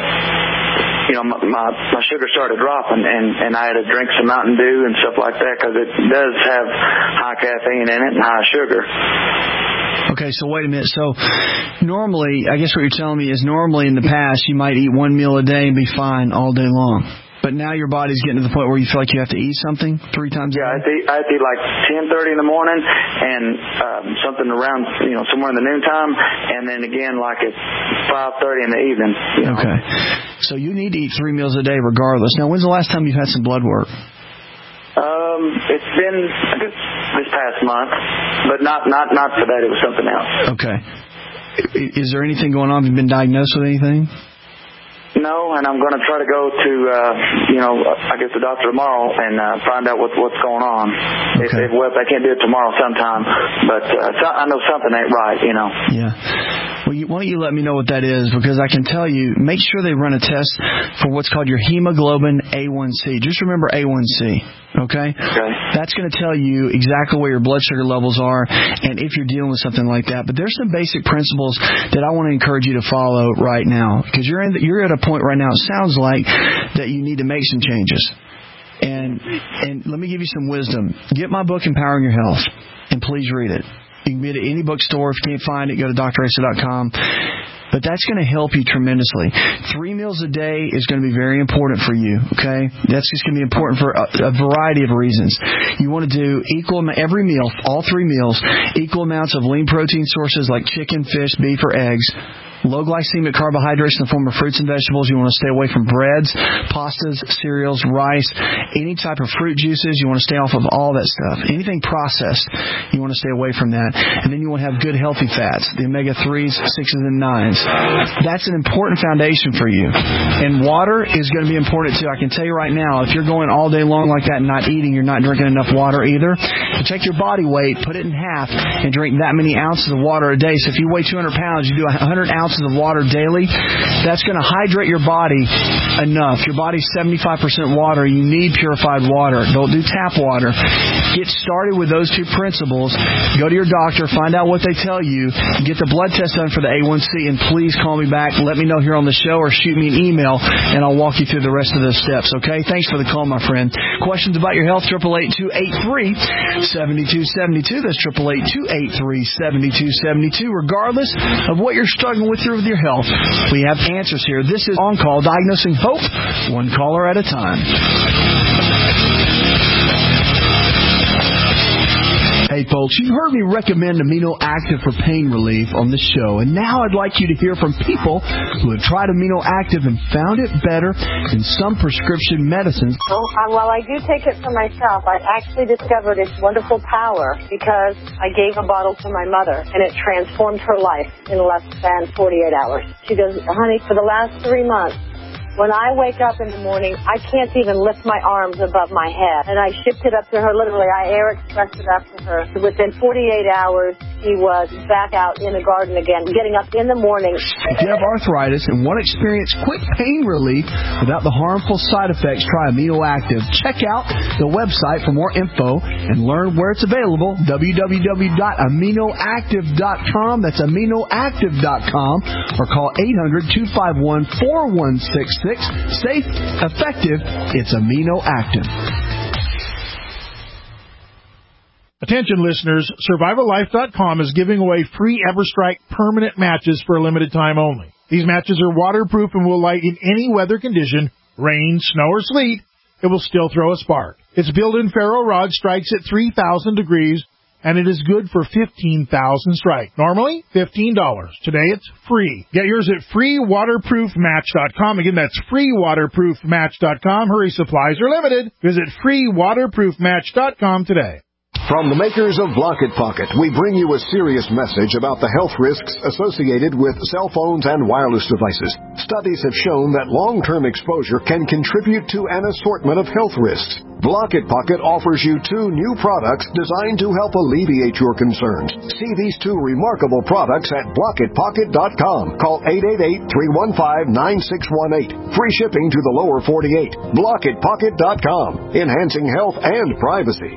[SPEAKER 21] my sugar started dropping, and I had to drink some Mountain Dew and stuff like that, because it does have high caffeine in it and high sugar.
[SPEAKER 4] Okay, so wait a minute. So normally, I guess what you're telling me is normally in the past you might eat one meal a day and be fine all day long. But now your body's getting to the point where you feel like you have to eat something 3 times a day?
[SPEAKER 21] Yeah, I have to eat like 10:30 in the morning and something around, somewhere in the noontime, and then again like at 5:30 in the evening.
[SPEAKER 4] Okay. So you need to eat 3 meals a day regardless. Now, when's the last time you've had some blood work?
[SPEAKER 21] It's been, I guess, this past month, but not for that. It was something else.
[SPEAKER 4] Okay. Is there anything going on? Have you been diagnosed with anything?
[SPEAKER 21] No, and I'm going to try to go to, I guess the doctor tomorrow and find out what's going on. Okay. If I can't do it tomorrow sometime, but I know something ain't right,
[SPEAKER 4] Yeah. Well, why don't you let me know what that is, because I can tell you, make sure they run a test for what's called your hemoglobin A1C. Just remember A1C, okay? That's going to tell you exactly where your blood sugar levels are and if you're dealing with something like that. But there's some basic principles that I want to encourage you to follow right now, because you're at a point right now, it sounds like, that you need to make some changes. And let me give you some wisdom. Get my book, Empowering Your Health, and please read it. You can get it at any bookstore. If you can't find it, go to drasa.com. But that's going to help you tremendously. 3 meals a day is going to be very important for you, okay? That's just going to be important for a variety of reasons. You want to do every meal, all 3 meals, equal amounts of lean protein sources like chicken, fish, beef, or eggs.
[SPEAKER 2] Low glycemic carbohydrates in the form of fruits and vegetables. You want to stay away from breads, pastas, cereals, rice, any type of fruit juices. You want to stay off of all that stuff. Anything processed, you want to stay away from that. And then you want to have good healthy fats, the omega-3s, 6s, and 9s. That's an important foundation for you. And water is going to be important too. I can tell you right now, if you're going all day long like that and not eating, you're not drinking enough water either. So take your body weight, put it in half, and drink that many ounces of water a day. So if you weigh 200 pounds, you do 100 ounces of water daily. That's going to hydrate your body enough. Your body's 75% water. You need purified water. Don't do tap water. Get started with those two principles. Go to your doctor, find out what they tell you, get the blood test done for the A1C, and please call me back. Let me know here on the show or shoot me an email, and I'll walk you through the rest of those steps, okay? Thanks for the call, my friend. Questions about your health, 888-283-7272. That's 888-283-7272. Regardless of what you're struggling with here with your health, we have answers here. This is On Call, Diagnosing Hope, one caller at a time. Hey folks, you heard me recommend Amino Active for pain relief on the show, and now I'd like you to hear from people who have tried Amino Active and found it better than some prescription medicines.
[SPEAKER 10] Well, I do take it for myself. I actually discovered its wonderful power because I gave a bottle to my mother, and it transformed her life in less than 48 hours. She goes, honey, for the last 3 months, when I wake up in the morning, I can't even lift my arms above my head. And I shipped it up to her, literally. I air expressed it up to her. Within 48 hours, she was back out in the garden again, getting up in the morning.
[SPEAKER 2] If you have arthritis and want to experience quick pain relief without the harmful side effects, try Amino Active. Check out the website for more info and learn where it's available, www.aminoactive.com. That's aminoactive.com, or call 800-251-4166. Safe, effective, it's Amino Active.
[SPEAKER 3] Attention listeners, SurvivalLife.com is giving away free EverStrike permanent matches for a limited time only. These matches are waterproof and will light in any weather condition, rain, snow, or sleet. It will still throw a spark. Its built-in ferro rod strikes at 3,000 degrees, and it is good for 15,000 strikes. Normally, $15. Today, it's free. Get yours at freewaterproofmatch.com. Again, that's freewaterproofmatch.com. Hurry, supplies are limited. Visit freewaterproofmatch.com today.
[SPEAKER 22] From the makers of Block It Pocket, we bring you a serious message about the health risks associated with cell phones and wireless devices. Studies have shown that long-term exposure can contribute to an assortment of health risks. Block It Pocket offers you 2 new products designed to help alleviate your concerns. See these 2 remarkable products at blockitpocket.com. Call 888-315-9618. Free shipping to the lower 48. Blockitpocket.com. Enhancing health and privacy.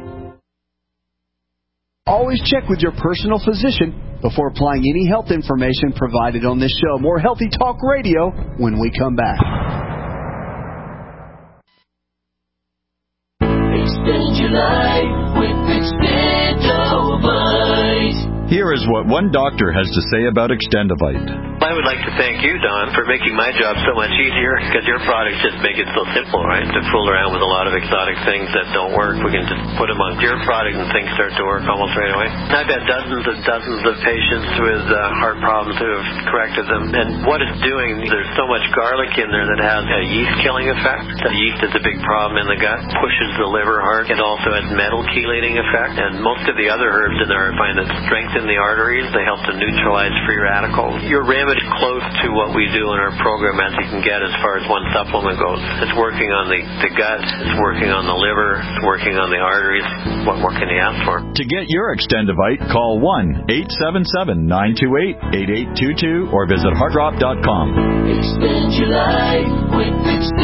[SPEAKER 2] Always check with your personal physician before applying any health information provided on this show. More Healthy Talk Radio when we come back.
[SPEAKER 23] Extend your life with Extendovite.
[SPEAKER 8] Here is what one doctor has to say about Extendovite.
[SPEAKER 24] I would like to thank you, Don, for making my job so much easier, because your products just make it so simple, right? To fool around with a lot of exotic things that don't work, we can just put them on your product and things start to work almost right away. I've had dozens and dozens of patients with heart problems who have corrected them, and what it's doing, there's so much garlic in there that has a yeast-killing effect. The yeast is a big problem in the gut, pushes the liver hard. It also has metal chelating effect, and most of the other herbs in there I find that strengthen the arteries. They help to neutralize free radicals. Your remedy close to what we do in our program as you can get as far as one supplement goes. It's working on the gut, it's working on the liver, it's working on the arteries. What more can you ask for?
[SPEAKER 8] To get your Extendovite, call 1-877-928-8822 or visit heartdrop.com.
[SPEAKER 23] Extend your life with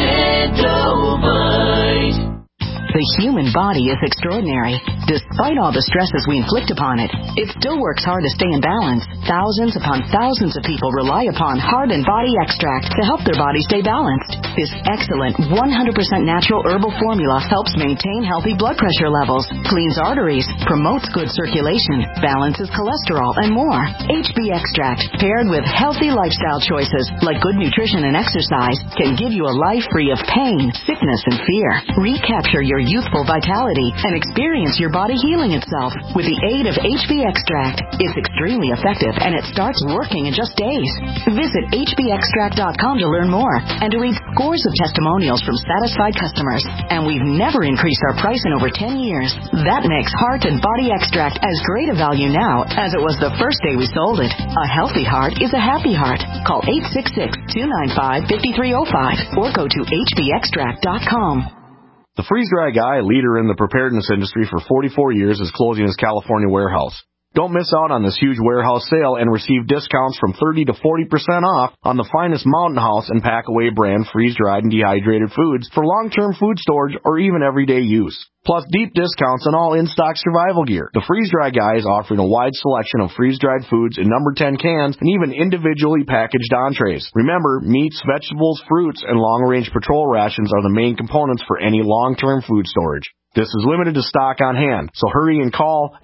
[SPEAKER 23] Extendovite.
[SPEAKER 25] The human body is extraordinary. Despite all the stresses we inflict upon it, it still works hard to stay in balance. Thousands upon thousands of people rely upon Heart and Body Extract to help their body stay balanced. This excellent 100% natural herbal formula helps maintain healthy blood pressure levels, cleans arteries, promotes good circulation, balances cholesterol, and more. HB Extract, paired with healthy lifestyle choices like good nutrition and exercise, can give you a life free of pain, sickness, and fear. Recapture your youthful vitality and experience your body healing itself with the aid of HB Extract. It's extremely effective, and it starts working in just days. Visit hbextract.com to learn more and to read scores of testimonials from satisfied customers. And we've never increased our price in over 10 years. That makes Heart and Body Extract as great a value now as it was the first day we sold it. A healthy heart is a happy heart. Call 866-295-5305 or go to hbextract.com.
[SPEAKER 5] The Freeze Dry Guy, a leader in the preparedness industry for 44 years, is closing his California warehouse. Don't miss out on this huge warehouse sale and receive discounts from 30 to 40% off on the finest Mountain House and Packaway brand freeze-dried and dehydrated foods for long-term food storage or even everyday use. Plus deep discounts on all in-stock survival gear. The Freeze Dry Guy is offering a wide selection of freeze-dried foods in number 10 cans and even individually packaged entrees. Remember, meats, vegetables, fruits, and long-range patrol rations are the main components for any long-term food storage. This is limited to stock on hand, so hurry and call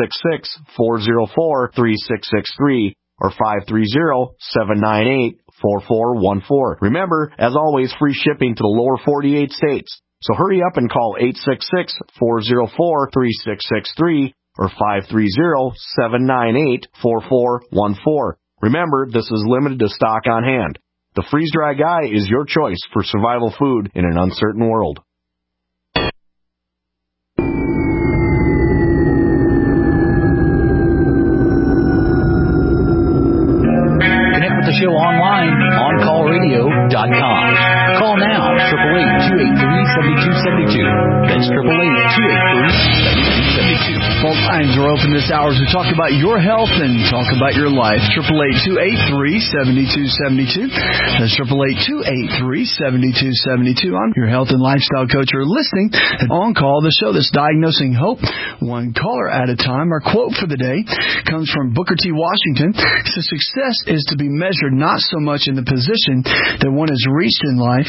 [SPEAKER 5] 866-404-3663 or 530-798-4414. Remember, as always, free shipping to the lower 48 states. So hurry up and call 866-404-3663 or 530-798-4414. Remember, this is limited to stock on hand. The Freeze Dry Guy is your choice for survival food in an uncertain world.
[SPEAKER 11] The show online, OnCallRadio.com. Call now, 888-283-7272. That's 888-283-7272.
[SPEAKER 2] Phone lines are open this hour to talk about your health and talk about your life. 888-283-7272. That's 888-283-7272. I'm your health and lifestyle coach. You're listening to On Call, the show that's diagnosing hope one caller at a time. Our quote for the day comes from Booker T. Washington. It says, success is to be measured not so much in the position that one has reached in life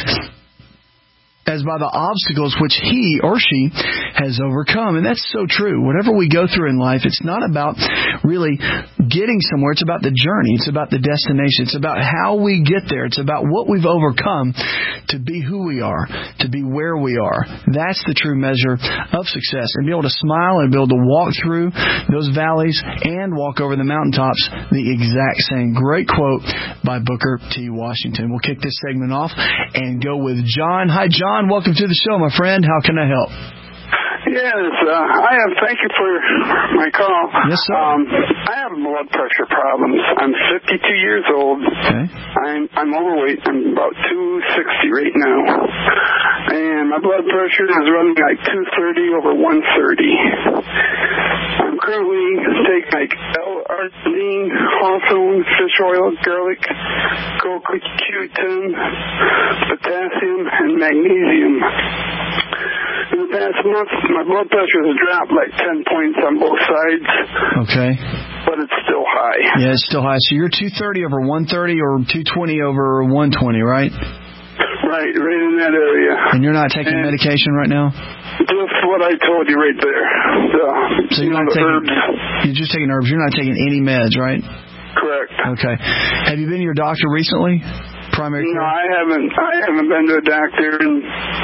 [SPEAKER 2] as by the obstacles which he or she has overcome. And that's so true. Whatever we go through in life, it's not about really getting somewhere. It's about the journey. It's about the destination. It's about how we get there. It's about what we've overcome to be who we are, to be where we are. That's the true measure of success. And be able to smile and be able to walk through those valleys and walk over the mountaintops the exact same. Great quote by Booker T. Washington. We'll kick this segment off and go with John. Hi, John. Welcome to the show, my friend. How can I help?
[SPEAKER 6] Yes, thank you for my call.
[SPEAKER 2] Yes, sir.
[SPEAKER 6] I have blood pressure problems. I'm 52 years old.
[SPEAKER 2] Okay.
[SPEAKER 6] I'm overweight. I'm about 260 right now. And my blood pressure is running like 230 over 130. I'm currently taking like L-arginine, hawthorne, fish oil, garlic, CoQ10, potassium, and magnesium. In the past month, my blood pressure has dropped like 10 points on both sides.
[SPEAKER 2] Okay.
[SPEAKER 6] But it's still high.
[SPEAKER 2] Yeah, it's still high. So you're 230 over 130 or 220 over 120, right?
[SPEAKER 6] Right in that area.
[SPEAKER 2] And you're not taking medication right now?
[SPEAKER 6] Just what I told you right there.
[SPEAKER 2] So you're not taking herbs. You're just taking herbs. You're not taking any meds, right?
[SPEAKER 6] Correct.
[SPEAKER 2] Okay. Have you been to your doctor recently? Primary care?
[SPEAKER 6] No, I haven't been to a doctor in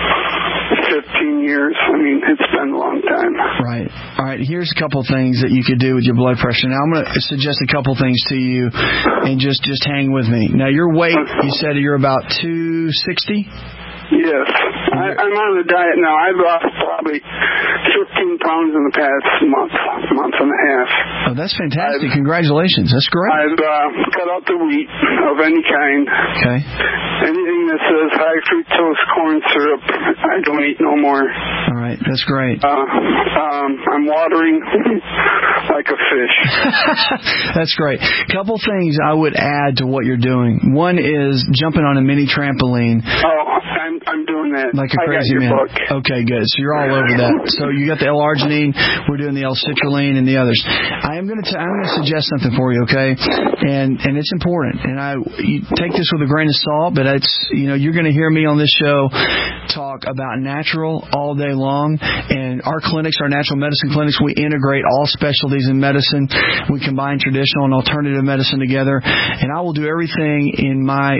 [SPEAKER 6] 15 years. I mean, it's been a long time.
[SPEAKER 2] Right. All right. Here's a couple things that you could do with your blood pressure. Now, I'm going to suggest a couple things to you, and just hang with me. Now, your weight, you said you're about 260?
[SPEAKER 6] Yes. I'm on a diet now. I've lost probably 15 pounds in the past month and a half.
[SPEAKER 2] Oh, that's fantastic. Congratulations. That's great.
[SPEAKER 6] I've cut out the wheat of any kind.
[SPEAKER 2] Okay.
[SPEAKER 6] Anything that says high fructose corn syrup, I don't eat no more.
[SPEAKER 2] All right. That's great.
[SPEAKER 6] I'm watering like a fish.
[SPEAKER 2] That's great. Couple things I would add to what you're doing. One is jumping on a mini trampoline.
[SPEAKER 6] Oh, I'm doing doing that.
[SPEAKER 2] Like a crazy man.
[SPEAKER 6] Book.
[SPEAKER 2] Okay, good. So you're all over that. So you got the L-arginine, we're doing the L-citrulline, and the others. I'm going to suggest something for you, okay? And it's important. And you take this with a grain of salt, but you're going to hear me on this show talk about natural all day long. And our clinics, our natural medicine clinics, we integrate all specialties in medicine. We combine traditional and alternative medicine together. And I will do everything in my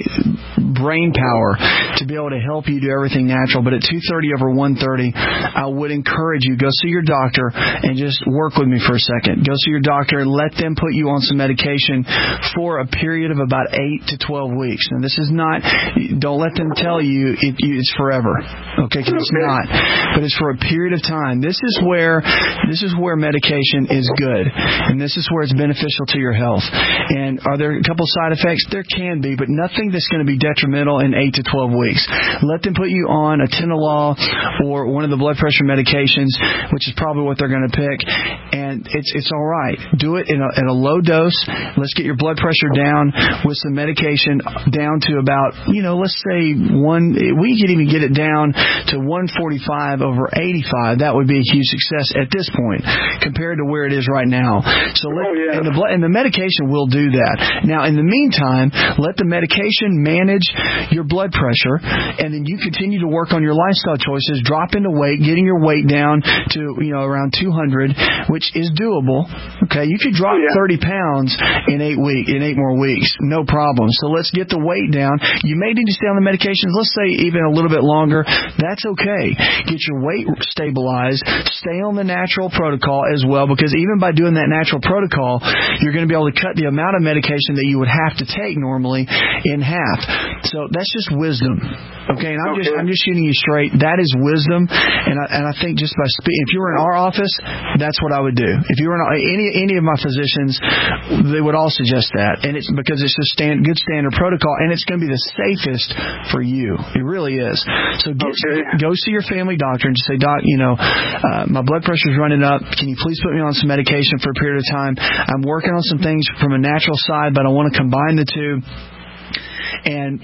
[SPEAKER 2] brain power to be able to help you do everything natural. But at 2:30 over 1:30, I would encourage you, go see your doctor and just work with me for a second. Go see your doctor and let them put you on some medication for a period of about 8 to 12 weeks. And this is not, don't let them tell you it's forever, okay, because it's not. But it's for a period of time. This is where medication is good, and this is where it's beneficial to your health. And are there a couple side effects? There can be, but nothing that's going to be detrimental in 8 to 12 weeks. Let them put you on a Atenolol or one of the blood pressure medications, which is probably what they're going to pick, and it's all right. Do it in a low dose. Let's get your blood pressure down with some medication down to about, let's say we could even get it down to 145 over 85. That would be a huge success at this point compared to where it is right now. So and the medication will do that. Now, in the meantime, let the medication manage your blood pressure, and then you continue to work on your lifestyle choices, drop into weight, getting your weight down to around 200, which is doable. Okay, you could drop 30 pounds in 8 more weeks, no problem. So let's get the weight down. You may need to stay on the medications, let's say even a little bit longer. That's okay. Get your weight stabilized. Stay on the natural protocol as well, because even by doing that natural protocol, you're going to be able to cut the amount of medication that you would have to take normally in half. So that's just wisdom. Okay, and I'm just shooting you straight. That is wisdom, and I think just by if you were in our office, that's what I would do. If you were in any of my physicians, they would all suggest that, and it's because it's a good standard protocol, and it's going to be the safest for you. It really is. So go see your family doctor and just say, Doc, my blood pressure is running up. Can you please put me on some medication for a period of time? I'm working on some things from a natural side, but I want to combine the two. And,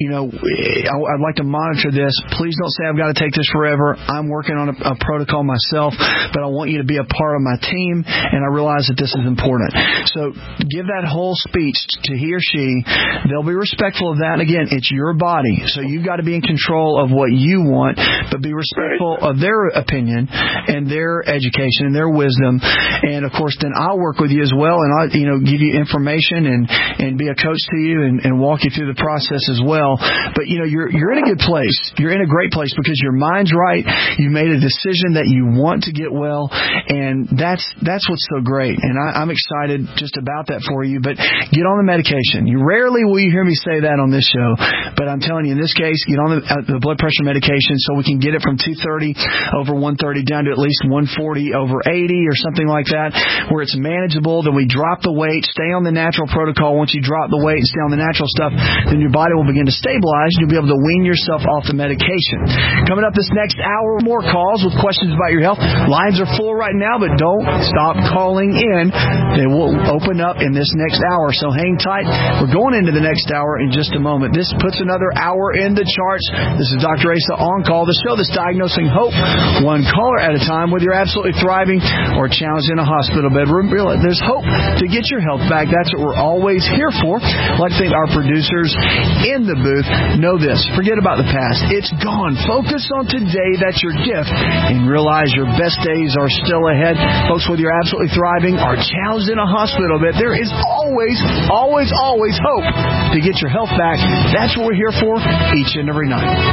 [SPEAKER 2] I'd like to monitor this. Please don't say I've got to take this forever. I'm working on a protocol myself, but I want you to be a part of my team, and I realize that this is important. So give that whole speech to he or she. They'll be respectful of that. And again, it's your body, so you've got to be in control of what you want, but be respectful of their opinion and their education and their wisdom. And, of course, then I'll work with you as well, and I'll give you information and be a coach to you and walk you through the process as well. But you're in a good place. You're in a great place because your mind's right. You made a decision that you want to get well, and that's what's so great. And I'm excited just about that for you. But get on the medication. Rarely will you hear me say that on this show, but I'm telling you, in this case, get on the blood pressure medication so we can get it from 230 over 130 down to at least 140 over 80 or something like that, where it's manageable. Then we drop the weight, stay on the natural protocol. Once you drop the weight and stay on the natural stuff, then your body will begin to stabilize, and you'll be able to wean yourself off the medication. Coming up this next hour, more calls with questions about your health. Lines are full right now, but don't stop calling in. They will open up in this next hour, so hang tight. We're going into the next hour in just a moment. This puts another hour in the charts. This is Dr. Asa On Call, the show that's diagnosing hope, one caller at a time, whether you're absolutely thriving or challenged in a hospital bed. There's hope to get your health back. That's what we're always here for. I'd like to thank our producers in the booth. Know this. Forget about the past. It's gone. Focus on today. That's your gift. And realize your best days are still ahead. Folks, whether you're absolutely thriving or challenged in a hospital bed, there is always, always, always hope to get your health back. That's what we're here for each and every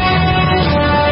[SPEAKER 2] night.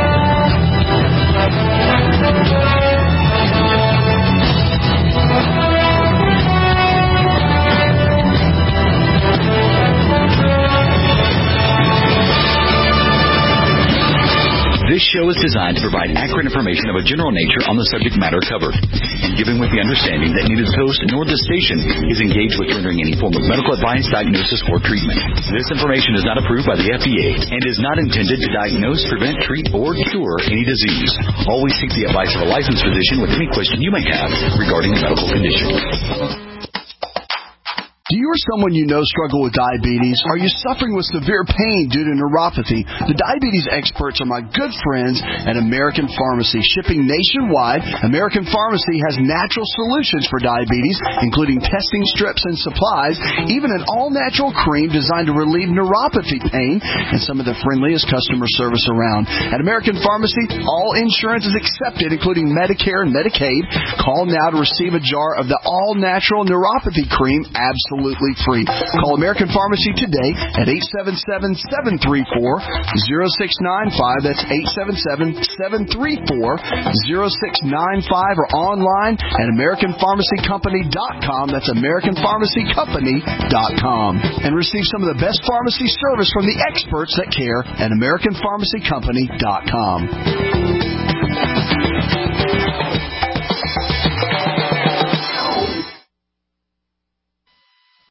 [SPEAKER 11] This show is designed to provide accurate information of a general nature on the subject matter covered, and given with the understanding that neither the host nor the station is engaged with rendering any form of medical advice, diagnosis, or treatment. This information is not approved by the FDA and is not intended to diagnose, prevent, treat, or cure any disease. Always seek the advice of a licensed physician with any question you may have regarding a medical condition.
[SPEAKER 2] Do you or someone you know struggle with diabetes? Are you suffering with severe pain due to neuropathy? The diabetes experts are my good friends at American Pharmacy. Shipping nationwide, American Pharmacy has natural solutions for diabetes, including testing strips and supplies, even an all-natural cream designed to relieve neuropathy pain, and some of the friendliest customer service around. At American Pharmacy, all insurance is accepted, including Medicare and Medicaid. Call now to receive a jar of the all-natural neuropathy cream absolutely free. Call American Pharmacy today at 877-734-0695. That's 877-734-0695, or online at AmericanPharmacyCompany.com. That's AmericanPharmacyCompany.com. And receive some of the best pharmacy service from the experts that care at AmericanPharmacyCompany.com.